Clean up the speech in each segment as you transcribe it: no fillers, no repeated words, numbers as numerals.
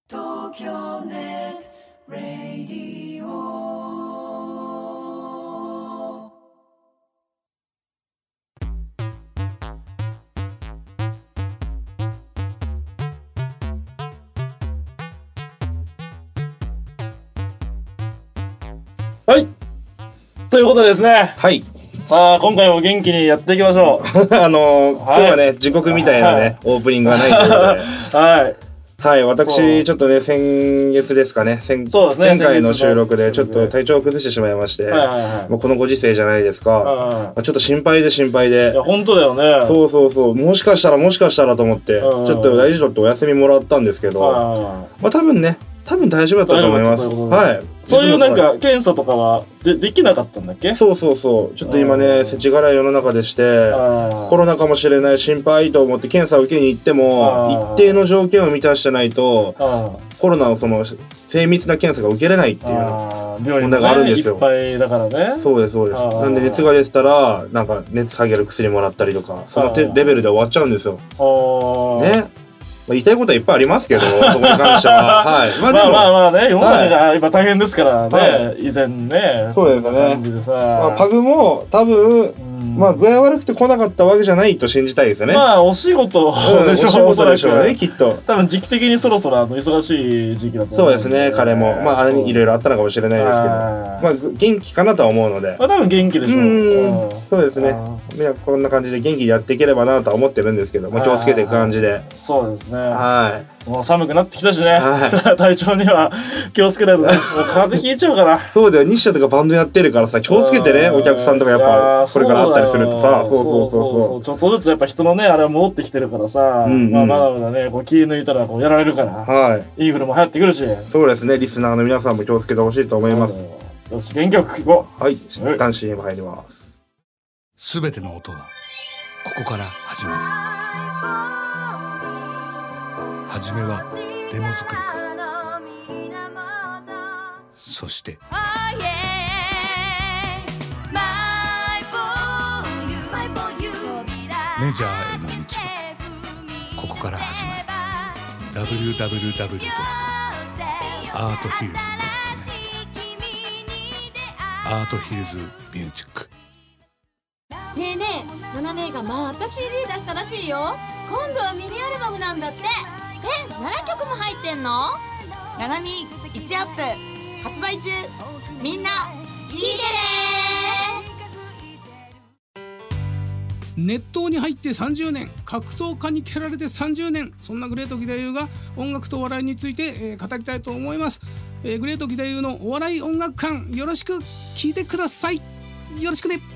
東京ネットラディオ。 はい。ということでですね。 はい。 さあ今回も元気にやっていきましょう。 今日はね時刻みたいなね、オープニングがないということで。 はい。 はい、私ちょっとね先月ですかね、前回の収録でちょっと体調を崩してしまいまして、もうこのご時世じゃないですか、ちょっと心配でいや本当だよね。 そうもしかしたらと思ってちょっと大事だってお休みもらったんですけど、まあ多分大丈夫だったと思います。はい。 そういうなんか検査とかはできなかったんだっけ？ そうちょっと今ね世知辛い世の中でしてコロナかもしれない心配と思って検査を受けに行っても一定の条件を満たしてないとコロナのその精密な検査が受けれないっていう問題があるんですよ。 いっぱいだからね。 そうです。なんで熱が出てたらなんか熱下げる薬もらったりとかそのレベルで終わっちゃうんですよ。ね。言いたいことはいっぱいありますけど、そこに関しては。はい。 まあね、世の中が今大変ですからね、以前ね。 そうですね。パグも多分、具合悪くて来なかったわけじゃないと信じたいですよね。 まあ、お仕事でしょう。 お仕事でしょうね、きっと。 多分時期的にそろそろ忙しい時期だと思う。 そうですね、彼も。いろいろあったのかもしれないですけど。元気かなとは思うので。 多分元気でしょう。 そうですね。こんな感じで元気にやっていければなとは思ってるんですけど、気をつけていく感じで。 そうですね。 はい。 もう寒くなってきたしね。体調には気をつけないとね。もう風邪ひいちゃうから。 そうだよ、日社とかバンドやってるからさ、気をつけてね、お客さんとかやっぱこれからあったりするとさ、そう。 ちょっとずつやっぱ人のね、あれは戻ってきてるからさ、まだまだね、気抜いたらやられるから。インフルも流行ってくるし。 そうですね、リスナーの皆さんも気をつけてほしいと思います。 よし、元気よく聞こう。 はい、一旦 CM 入ります。 すべての音はここから始まる。はじめはデモ作りからそしてメジャーへの道はここから始まる。 www.arthills.net アートヒルズミュージック。 ねえねえ、ナナ姉がまた CD 出したらしいよ。今度はミニアルバムなんだって。7曲も入ってんの？ ナナミ1アップ発売中。みんな聴いてね。 熱湯に入って30年、格闘家に蹴られて30年、そんなグレート義太夫が音楽とお笑いについて、語りたいと思います。グレート義太夫のお笑い音楽館、よろしく聞いてください。よろしくね。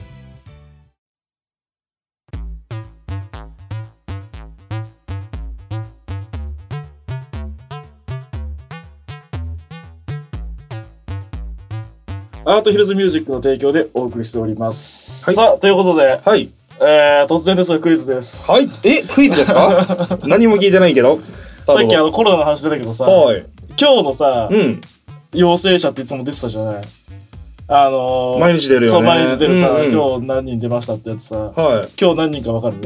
アートヒルズミュージックの提供でお送りしております。 はい、 さあということで、 はい、 突然ですがクイズです。 はい。クイズですか？何も聞いてないけど。 さっきコロナの話出たけどさ、今日のさ、陽性者っていつも出てたじゃない。 毎日出るよね。 そう、毎日出るさ、今日何人出ましたってやつさ、今日何人か分かる？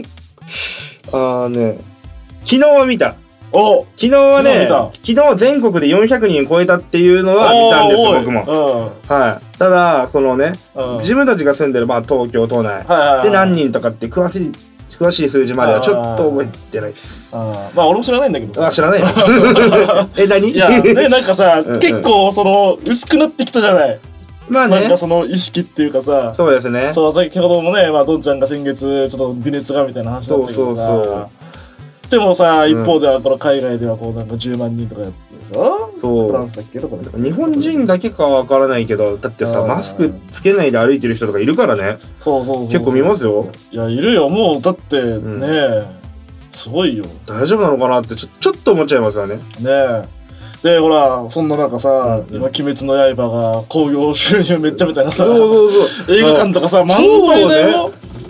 昨日は見た。昨日はね、昨日全国で400人超えたっていうのは見たんですよ、僕も。はい。ただ、そのね、自分たちが住んでる東京都内で何人とかって詳しい数字まではちょっと覚えてないです。 俺も知らないんだけど。 知らないの？何？ いや、ね、なんかさ、結構薄くなってきたじゃない。 まあね。 なんかその意識っていうかさ。 そうですね。 そう、先ほどもね、どんちゃんが先月ちょっと微熱がみたいな話だったけどさ。でもさ、一方ではこの海外ではなんか10万人とかやってるでしょ。そう。フランスだっけ？どこだっけ？ 日本人だけかはわからないけど、だってさ、マスクつけないで歩いてる人とかいるからね。そう。結構見ますよ。 いや、いるよ。もうだってね、すごいよ。 大丈夫なのかなってちょっと思っちゃいますよね。 ねえ。で、ほら、そんな中さ、今、鬼滅の刃が興行収入めっちゃみたいなさ、映画館とかさ、満杯だよ。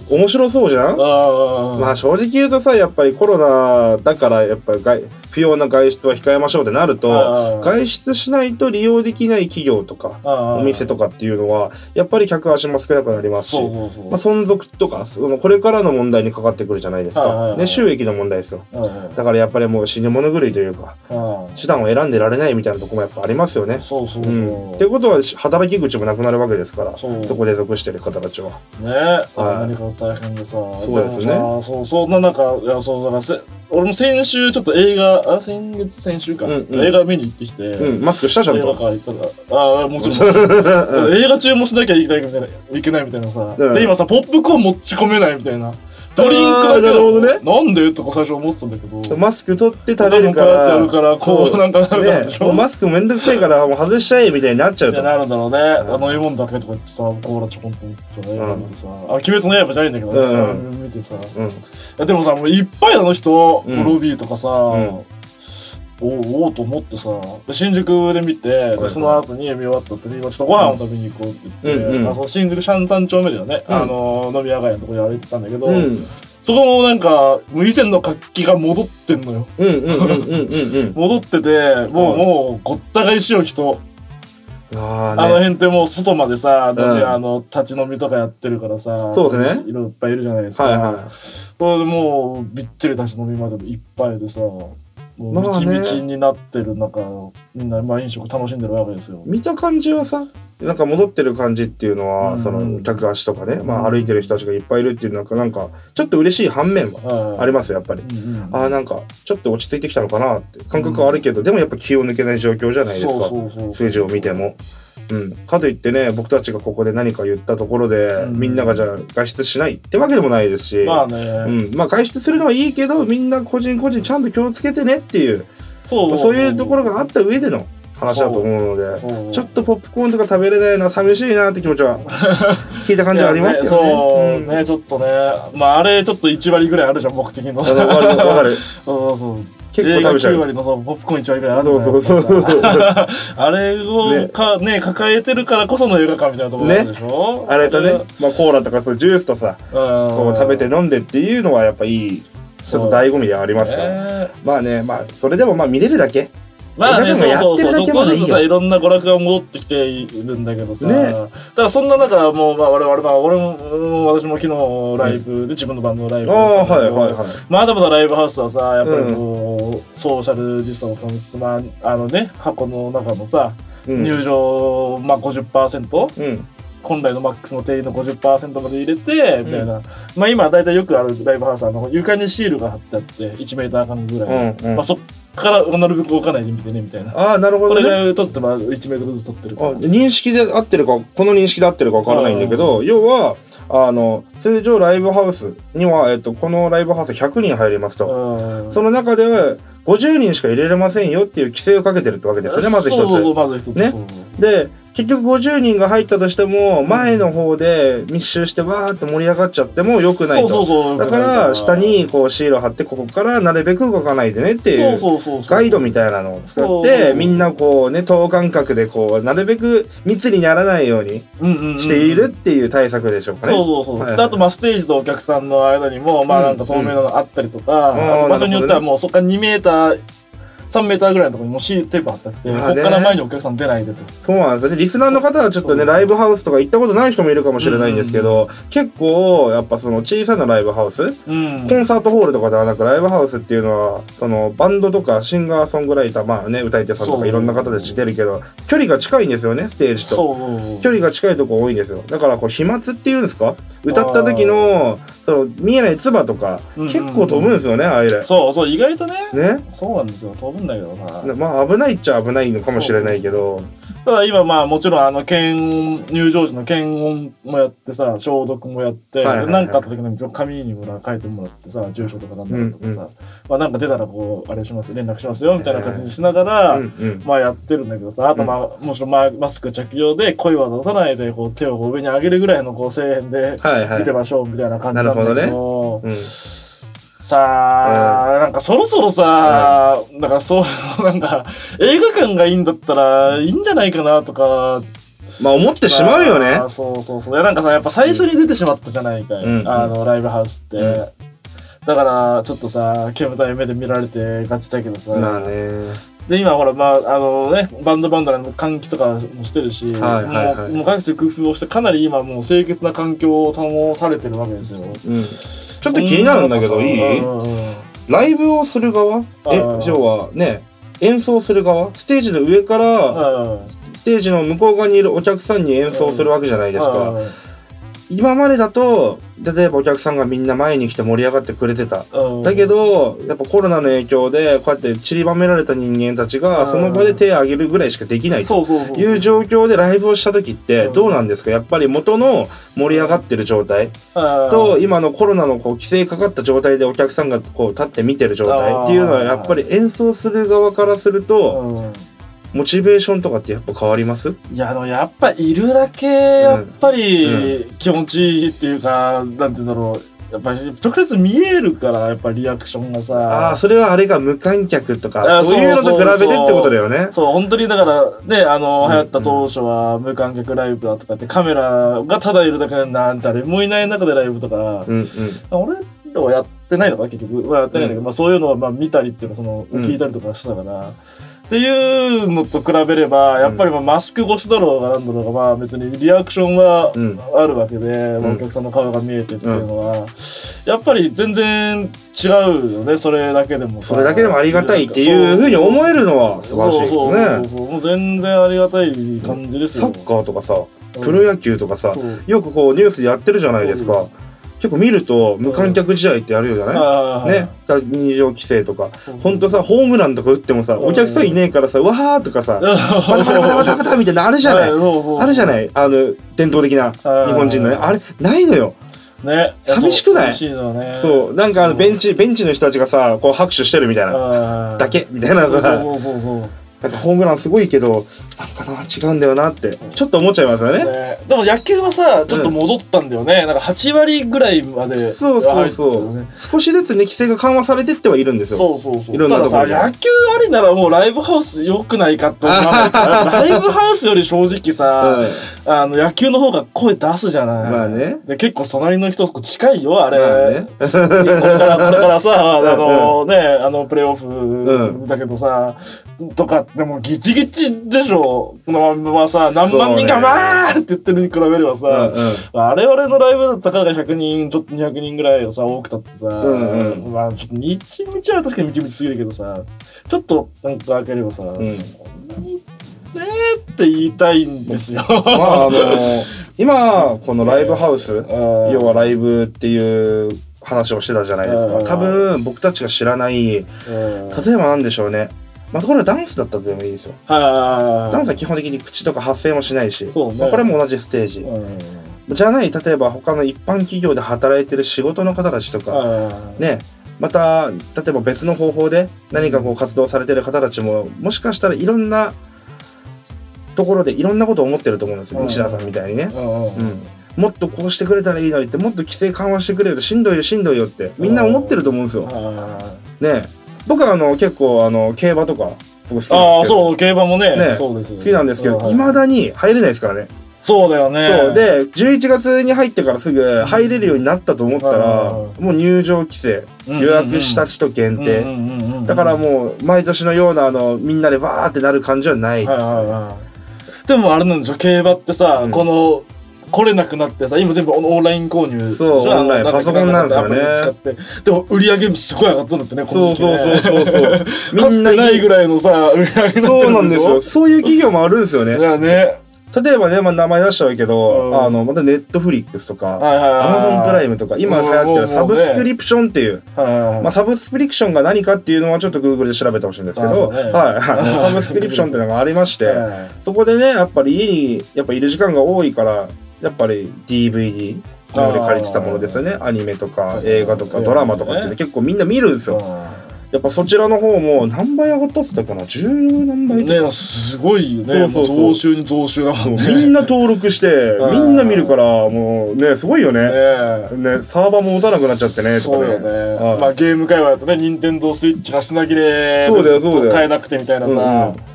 面白そうじゃん。まあ正直言うとさ、やっぱりコロナだからやっぱり不要な外出は控えましょうってなると、外出しないと利用できない企業とかお店とかっていうのはやっぱり客足も少なくなりますし、存続とかこれからの問題にかかってくるじゃないですか、ね、収益の問題ですよ。だからやっぱりもう死に物狂いというか、手段を選んでられないみたいなところもやっぱありますよね。っていうことは働き口もなくなるわけですから、そこで属してる方たちはね、 何か大変でさ、 そうですね。 そんな中、いやそうだから俺も先週ちょっと映画先週か、映画見に行ってきて、 マスクしたじゃんと。 映画館行ったらもちろん映画中もしなきゃいけないみたいなさ、で今さポップコーン持ち込めないみたいな、ドリンクだけなんでとか最初思ってたんだけど、 マスク取って食べるからこうなんかなるからでしょ。 マスクめんどくさいからもう外しちゃえみたいになっちゃうとなるんだろうね。飲み物だけとか言ってさ、コーラちょこんと持ってさ、映画見てさ、鬼滅の刃じゃないんだけど見てさ、でもさもういっぱいあの人ロビーとかさ、おと思ってさ、新宿で見て、その後に見終わった後にちょっとご飯を食べに行こうって言って、新宿シャン3丁目だよね、飲み屋街のところで歩いてたんだけど、そこもなんか以前の活気が戻ってんのよ。戻ってて、もうごった返しよ人。あの辺ってもう外までさ、立ち飲みとかやってるからさ、 そうですね、 いっぱいいるじゃないですか。それでもうびっちり立ち飲みまでいっぱいでさ、もうみちみちになってる中、みんな飲食楽しんでるわけですよ。 見た感じはさ、なんか戻ってる感じっていうのは、その客足とかね、歩いてる人たちがいっぱいいるっていうなんかちょっと嬉しい反面はありますよ、やっぱり。なんかちょっと落ち着いてきたのかなって感覚はあるけど、でもやっぱ気を抜けない状況じゃないですか、数字を見ても。かといってね、僕たちがここで何か言ったところで、みんながじゃあ外出しないってわけでもないですし、外出するのはいいけど、みんな個人個人ちゃんと気をつけてねっていう、そういうところがあった上での話だと思うので、ちょっとポップコーンとか食べれないのは寂しいなって気持ちは聞いた感じはありますよね。 そうね、ちょっとね、あれちょっと1割ぐらいあるじゃん、目的の。 わかる。結構食べちゃう。 9割のポップコーン1割ぐらいあるじゃないですか。あれを抱えてるからこその映画館みたいなところなんでしょ。 あれとね、コーラとかジュースとさ、こう食べて飲んでっていうのはやっぱいい一つ醍醐味ではありますから。それでも見れるだけ。 そういろんな娯楽が戻ってきているんだけどさ、だからそんな中もう私も昨日ライブで自分のバンドのライブまだまだライブハウスはさ、やっぱりこうソーシャルディスタンスを保ちつつ、箱の中のさ入場50%、本来のマックスの定員の 50% まで入れてみたいな、今だいたいよくあるライブハウスは床にシールが貼ってあって1メーター間ぐらい、そっからなるべく動かないで見てねみたいな。 なるほどね。 これぐらい取って1メートルずつ取ってるから。 認識で合ってるか、この認識で合ってるか分からないんだけど、要は通常ライブハウスには、このライブハウス100人入りますと、その中では50人しか入れれませんよっていう規制をかけてるってわけですよね、まず一つ。ね。で結局50人が入ったとしても前の方で密集してわーって盛り上がっちゃっても良くないと。だから下にこうシールを貼って、ここからなるべく動かないでねっていうガイドみたいなのを使って、みんなこうね等間隔でこうなるべく密にならないようにしているっていう対策でしょうかね。 あとステージとお客さんの間にもなんか透明なのがあったりとか、あと場所によってはもうそこから2メーター3メーターぐらいのところにもシールテープ貼ってあって、ここから前にお客さん出ないでと。 そうなんですよね。リスナーの方はちょっとね、ライブハウスとか行ったことない人もいるかもしれないんですけど、結構やっぱその小さなライブハウス、コンサートホールとかではなくライブハウスっていうのはそのバンドとかシンガーソングライター、歌い手さんとかいろんな方で出るけど、距離が近いんですよね、ステージと。距離が近いとこ多いんですよ。だからこう飛沫っていうんですか、歌った時のその見えない唾とか結構飛ぶんですよね、あれ。 そう意外とね。そうなんですよ、飛ぶんだけどさ。 危ないっちゃ危ないのかもしれないけど、 ただ今もちろん入場時の検温もやってさ、消毒もやって、何かあった時の紙にも書いてもらってさ、住所とかなんだとかさ、なんか出たらこうあれします連絡しますよみたいな感じにしながらやってるんだけどさ、あともちろんマスク着用で声は出さないでこう手を上に上げるぐらいのこう声援で見てましょうみたいな感じなんだけど。さあ、なんかそろそろさ、だからなんか映画館がいいんだったらいいんじゃないかなとかまあ思ってしまうよね。 そうそうそう。なんかさ、やっぱ最初に出てしまったじゃないかい、ライブハウスって。だからちょっとさ、煙たい目で見られてガチだけどさ。 まあね。 で今ほらバンドの換気とかもしてるし、もう各種工夫をしてかなり今もう清潔な環境を保たれてるわけですよ。 ちょっと気になるんだけどいい？ライブをする側？要はね、演奏する側？ステージの上からステージの向こう側にいるお客さんに演奏するわけじゃないですか。今までだと例えばお客さんがみんな前に来て盛り上がってくれてた。だけどやっぱコロナの影響でこうやって散りばめられた人間たちがその場で手を挙げるぐらいしかできないという状況でライブをした時ってどうなんですか？やっぱり元の盛り上がってる状態と今のコロナの規制かかった状態でお客さんがこう立って見てる状態っていうのはやっぱり演奏する側からするとモチベーションとかってやっぱ変わります？ いややっぱいるだけやっぱり気持ちいいっていうか、なんて言うんだろう、やっぱり直接見えるからやっぱりリアクションがさ。 それはあれが無観客とかそういうのと比べてってことだよね。 そう本当にだからね、流行った当初は無観客ライブだとかってカメラがただいるだけで誰もいない中でライブとか、俺らはやってないのか結局はやってないんだけど、そういうのは見たりっていうか聞いたりとかしてたから。っていうのと比べればやっぱりマスク越しだろうがなんだろうが別にリアクションはあるわけで、お客さんの顔が見えてっていうのはやっぱり全然違うよね。それだけでもありがたいっていう風に思えるのは素晴らしいですね。 そうもう全然ありがたい感じですよ。 サッカーとかさ、プロ野球とかさ、よくニュースでやってるじゃないですか。結構見ると無観客試合ってやるよじゃないね、入場規制とかほんとさ、ホームランとか打ってもさ、お客さんいねえからさ、わーとかさ、バタバタバタみたいなあるじゃない、あるじゃない、伝統的な日本人のね、あれないのよね。寂しくない？そう、なんかベンチの人たちがさ、こう拍手してるみたいなだけみたいなさ、なんかホームランすごいけどなんかな違うんだよなってちょっと思っちゃいますよね。 でも野球はさちょっと戻ったんだよね。なんか8割ぐらいまでそう少しずつね規制が緩和されてってはいるんですよ。いろんなところで。 たださ野球ありならもうライブハウス良くないかと思わないかライブハウスより正直さ、野球の方が声出すじゃない。 まあね。 で結構隣の人近いよあれ。これからさプレーオフだけどさとかでもギチギチでしょ。さ何万人がわーって言ってるに比べればさ、我々のライブだったから100人ちょっと200人ぐらいさ多くたってさ、ちょっとみちみちは確かにみちみちすぎるけどさ、ちょっとなんか開ければさ、そんなにって言いたいんですよ。 今このライブハウス、要はライブっていう話をしてたじゃないですか。多分僕たちが知らない例えばなんでしょうね、これはダンスだったらでもいいですよ。ダンスは基本的に口とか発声もしないし、これも同じステージ、じゃない例えば他の一般企業で働いてる仕事の方たちとかね、また例えば別の方法で何か活動されてる方たちももしかしたらいろんなところでいろんなことを思ってると思うんですよ、西田さんみたいにね。もっとこうしてくれたらいいのにって、もっと規制緩和してくれるとしんどいよってみんな思ってると思うんですよ。ね、僕は結構競馬とか僕好きなんですけど。 そう競馬もね好きなんですけど、未だに入れないですからね。 そうだよね。 そうで11月に入ってからすぐ入れるようになったと思ったら、もう入場規制、予約した人限定だからもう毎年のようなみんなでバーってなる感じはないですね。 でもあれなんでしょ、競馬ってさ、この来れなくなってさ、今全部オンライン購入、 そうオンラインパソコンなんですよね。 でも売り上げすごい上がったんだってね。 そうみんなないぐらいのさ売り上げになってる。 そうなんですよ。そういう企業もあるんですよね。 ね。 例えばね、名前出しちゃうけど、またネットフリックスとか、アマゾンプライムとか、今流行ってるサブスクリプションっていう、サブスクリプションが何かっていうのはちょっと Google で調べてほしいんですけど、サブスクリプションっていうのがありまして、そこでね、やっぱり家にやっぱいる時間が多いから、やっぱり DVD ので借りてたものですよね。アニメとか映画とかドラマとかって結構みんな見るんですよ。やっぱそちらの方も何倍上がったっつったかな、10何倍とか、 ね、すごいよね。増収に増収だもんね。 みんな登録してみんな見るからもうねすごいよね。サーバーも持たなくなっちゃってねとかね。 そうよね。ゲーム界隈だとね、任天堂スイッチが品切れ買えなくてみたいなさ。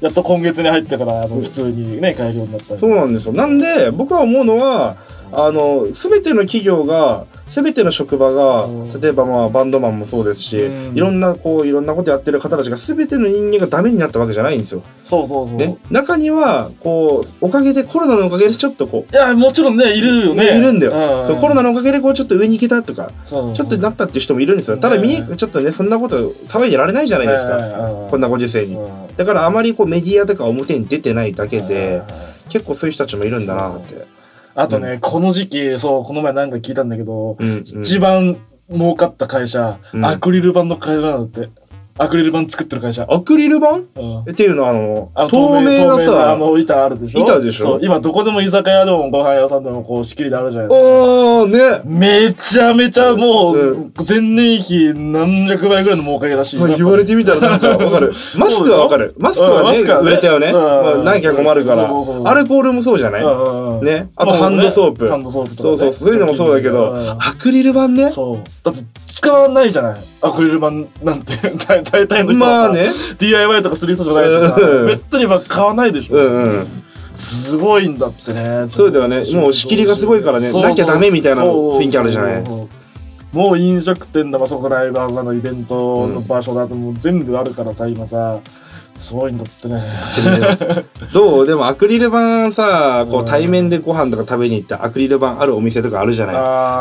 やっと今月に入ってから普通にね買えるようになったり。 そうなんですよ。なんで僕は思うのは全ての企業が全ての職場が例えばまあバンドマンもそうですし、いろんなことやってる方たちが全ての人間がダメになったわけじゃないんですよ。 そうね、中にはおかげでコロナのおかげでちょっといやもちろんねいるよね。 いるんだよ。そうコロナのおかげでちょっと上に行けたとかちょっとなったっていう人もいるんですよ。ただちょっとねそんなこと騒いでられないじゃないですか、こんなご時世に。だからあまりメディアとか表に出てないだけで結構そういう人たちもいるんだなって。 あとね、この時期この前なんか聞いたんだけど、一番儲かった会社、アクリル板の会社なんだって。アクリル板作ってる会社。 アクリル板、っていうのは透明なさ板あるでしょ。 板でしょ。 今どこでも居酒屋でもご飯屋さんでも仕切りであるじゃないですか。ね。めちゃめちゃもう前年比何百倍ぐらいの儲かりらしい。 言われてみたらなんかわかる。マスクはわかる。マスクはね売れたよね。なきゃ困るから。アルコールもそうじゃないね。あとハンドソープ。そうそういうのもそうだけどアクリル板ね。 だって使わないじゃないアクリル板なんて。大体の人はね DIY とかする人じゃないとさめったに買わないでしょ。すごいんだってね。 そうだよね。もう仕切りがすごいからねなきゃダメみたいな雰囲気あるじゃない。 もう飲食店だそこライブのイベントの場所だともう全部あるからさ今さすごいんだってね。 どうでもアクリル板さ対面でご飯とか食べに行ってアクリル板あるお店とかあるじゃない。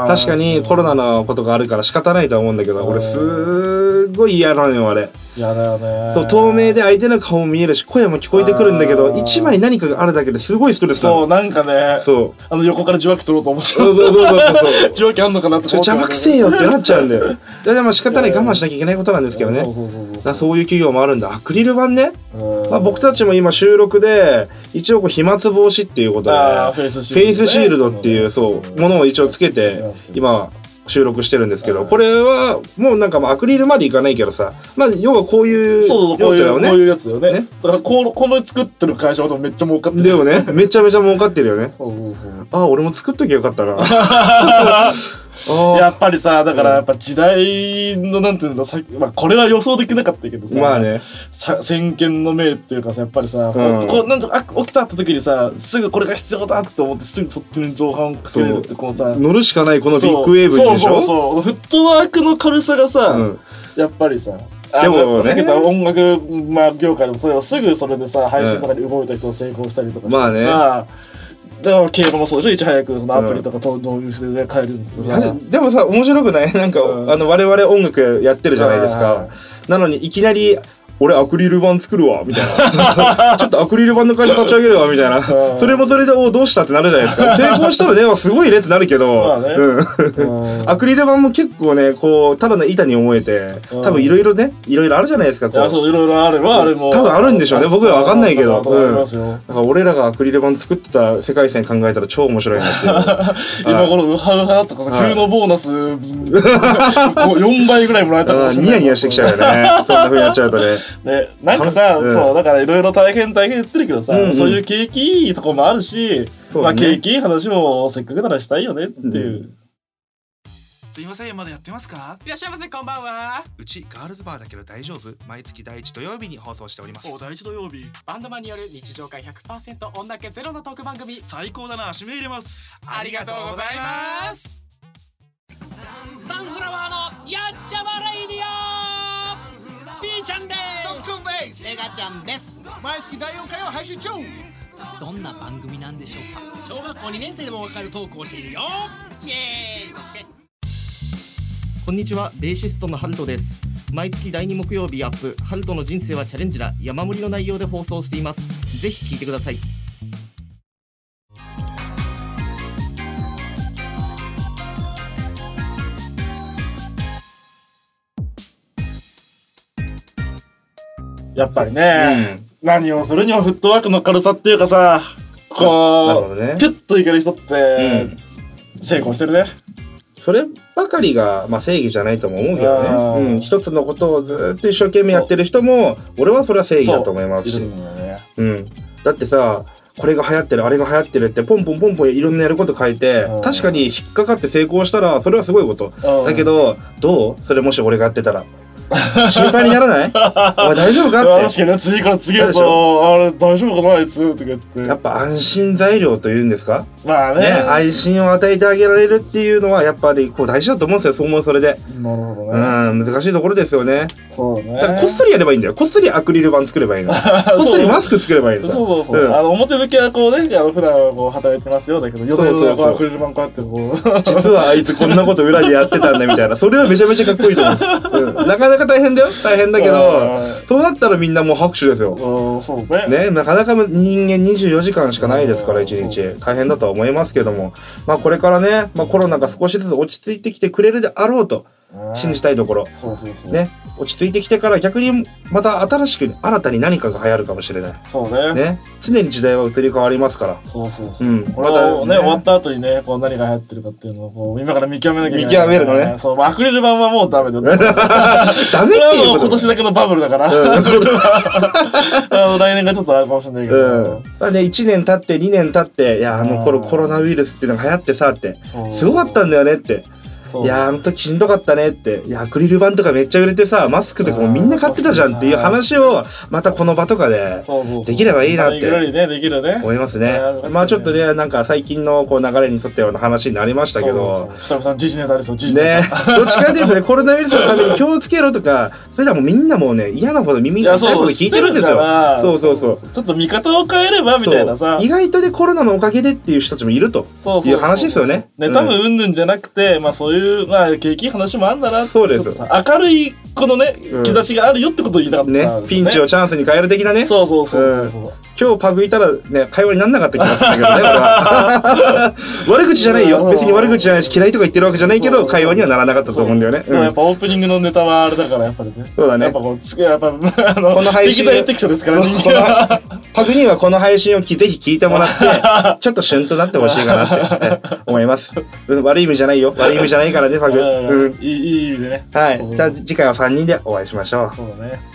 確かにコロナのことがあるから仕方ないとは思うんだけど俺すごい嫌なのよあれ。 嫌だよね。 そう透明で相手の顔も見えるし声も聞こえてくるんだけど一枚何かがあるだけですごいストレスなの。 そうなんかね横から受話器取ろうと思っちゃう。受話器あんのかなって邪魔くせえよってなっちゃうんだよ。でも仕方ない我慢しなきゃいけないことなんですけどね。そういう企業もあるんだ。アクリル板ね。僕たちも今収録で一応飛沫防止っていうことでフェイスシールドっていうものを一応つけて今収録してるんですけどこれはもうなんかアクリルまでいかないけどさ要はこういうこういうやつだよね。だからこの作ってる会社はめっちゃ儲かってる。 でもねめちゃめちゃ儲かってるよね。俺も作っときゃよかったな。 やっぱりさだからやっぱ時代のなんていうのこれは予想できなかったけどさ先見の明っていうかさやっぱりさなんと起きたって時にさすぐこれが必要だって思ってすぐそっちに造反をかけれるって乗るしかないこのビッグウェーブでしょ。 そうフットワークの軽さがさやっぱりさでもねさっき言った音楽業界でもそれをすぐそれでさ配信とかで動いた人が成功したりとかしてさでも競馬もそうでしょ。いち早くそのアプリとか導入してね変えるんですよ。 でもさ面白くないなんか我々音楽やってるじゃないですか。なのにいきなり俺アクリル板作るわみたいなちょっとアクリル板の会社立ち上げるわみたいなそれもそれでどうしたってなるじゃないですか。成功したらねすごいねってなるけどアクリル板も結構ねただの板に思えて多分いろいろあるじゃないですか。 そういろいろあればあれも多分あるんでしょうね。僕らわかんないけどだから俺らがアクリル板作ってた世界線考えたら超面白いなって今このウハウハとか冬のボーナス4倍ぐらいもらえたかもしれない。 ニヤニヤしてきちゃうよねそんな風にやっちゃうとね。 なんかさそうだからいろいろ大変言ってるけどさそういう景気いいとこもあるし景気いい話もせっかくならしたいよねっていう。 すいませんまだやってますか。 いらっしゃいませこんばんは。 うちガールズバーだけど大丈夫。毎月第1土曜日に放送しております。 第1土曜日バンドマンによる日常会 100% 女気ゼロのトーク番組。 最高だな締め入れます。 ありがとうございます。サンフラワーのやっちゃまレイディオピーちゃんです。 ドックンです。 メガちゃんです。 毎月第4回を配信中。 どんな番組なんでしょうか。 小学校2年生でもわかるトークをしているよ。イエーイ嘘つけ。 こんにちは、ベーシストのハルトです。毎月第2木曜日アップ、ハルトの人生はチャレンジだ、山盛りの内容で放送しています。ぜひ聞いてください。 やっぱりね、何をするにもフットワークの軽さっていうかさピュッといける人って成功してるね。 そればかりが、正義じゃないとも思うけどね、一つのことをずっと一生懸命やってる人も俺はそれは正義だと思いますし、だってさこれが流行ってるあれが流行ってるってポンポンいろんなやること書いて確かに引っかかって成功したらそれはすごいことだけどどうそれもし俺がやってたら心配にならない？お前大丈夫かって。 確かに次から次へと、あれ大丈夫かなあいつとか言って。 やっぱ安心材料というんですか？ まあね。 安心を与えてあげられるっていうのはやっぱりこう大事だと思うんですよ。そう思うそれで。 なるほどね。 難しいところですよね。 そうね。 だからこっそりやればいいんだよ。こっそりアクリル板作ればいいの。こっそりマスク作ればいいの。 そう。表向きはこうね、普段はこう働いてますよだけど、夜はアクリル板こうやってこう。 実はあいつこんなこと裏でやってたんだみたいな。それはめちゃめちゃかっこいいと思うんです。なかなか大変だよ。大変だけど、そうなったらみんなもう拍手ですよ。 そうね。なかなか人間24時間しかないですから1日。大変だとは思いますけども、まあこれからね、コロナが少しずつ落ち着いてきてくれるであろうと信じたいところ。ね。落ち着いてきてから逆にまた新たに何かが流行るかもしれない。 そうね。 常に時代は移り変わりますから。 そう。これはね終わった後にね、こう何が流行ってるかっていうのをこう今から見極めなきゃいけない。 見極めるのね。 そう、アクリル板はもうダメだよ。 ダメっていうこと。 今年だけのバブルだから。来年がちょっとあるかもしれないけど。 まあね、1年経って2年経って、いや頃コロナウイルスっていうのが流行ってさってすごかったんだよねって。いやあの時しんどかったねって、いやアクリル板とかめっちゃ売れてさ、マスクとかもみんな買ってたじゃんっていう話をまたこの場とかでできればいいなって思いますね。まあちょっとね、なんか最近のこう流れに沿ったような話になりましたけど、 久々に時事ネタですよ。時事ネタね。どっちかというとね、コロナウイルスのために気をつけろとか、それらもうみんなもうね、嫌なほど耳が痛いほど聞いてるんですよ。そうちょっと見方を変えればみたいなさ、 意外とねコロナのおかげでっていう人たちもいるという話ですよね。 多分うんぬんじゃなくて、まあそういう景気いい話もあんだな。 そうです。 明るいこのね兆しがあるよってことを言いたかったね。 ピンチをチャンスに変える的なね。 そう。 今日パグいたらね会話にならなかった気がするんだけどね。俺は悪口じゃないよ。別に悪口じゃないし嫌いとか言ってるわけじゃないけど会話にはならなかったと思うんだよね。 でもやっぱオープニングのネタはあれだからやっぱりね。 そうだね。 やっぱこの配信適材ですからね。 パグにはこの配信をぜひ聞いてもらってちょっとシュンとなってほしいかなって思います。悪い意味じゃないよ。悪い意味じゃないからねパグ。 いい意味でね。 はい。じゃあ次回は3人でお会いしましょう。 そうだね。